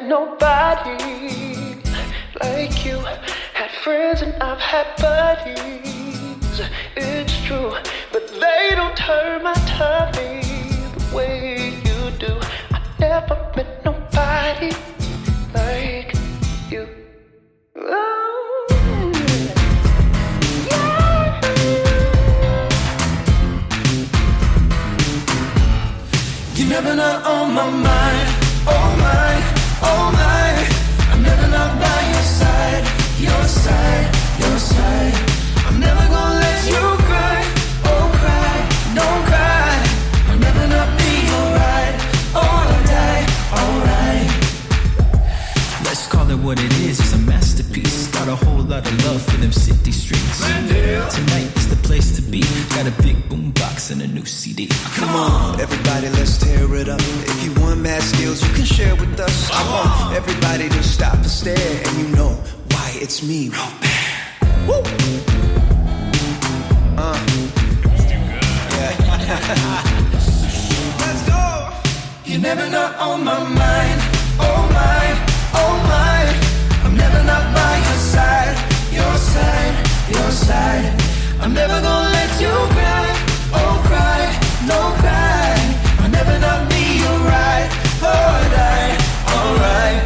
nobody like you. Had friends and I've had buddies, it's true, but they don't turn my tummy the way you do. I never met nobody like you. Oh, yeah. You're never not on my mind. Oh my, oh my. I'm never not by your side, your side, your side. I'm never gonna let you cry, oh cry, don't cry. I'll never not be alright, alright, alright. Let's call it what it is, it's a masterpiece. Got a whole lot of love for them city streets. Tonight is the place to be. Got a big boombox and a new CD. Come on, everybody, let's tear it up. If you want mad skills, you can share with us. I want everybody to stop and stare, and you know why it's me, Robert. Woo! Yeah. Let's go. You're never not on my mind. Oh my, oh my. I'm never not by your side, your side, your side. I'm never gonna let you cry, oh cry, no cry. I'll never not be alright, alright, alright.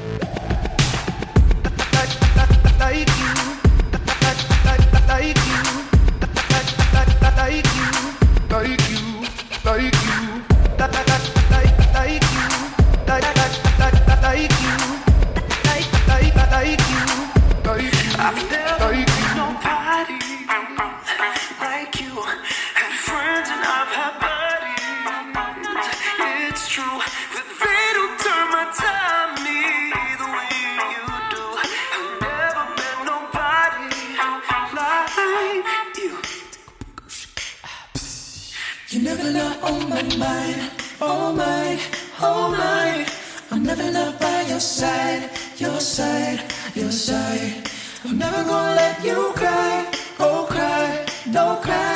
Like you, like you, like you, like you, like you, like you, like you. I've never met nobody like you. Had friends and I've had buddies. It's true, but they don't turn my tummy the way you do. I've never met nobody like you. You're never not on my mind. Oh my, oh my. I'm never not by your side, your side, your side. I'm never gonna let you cry, oh cry, don't cry.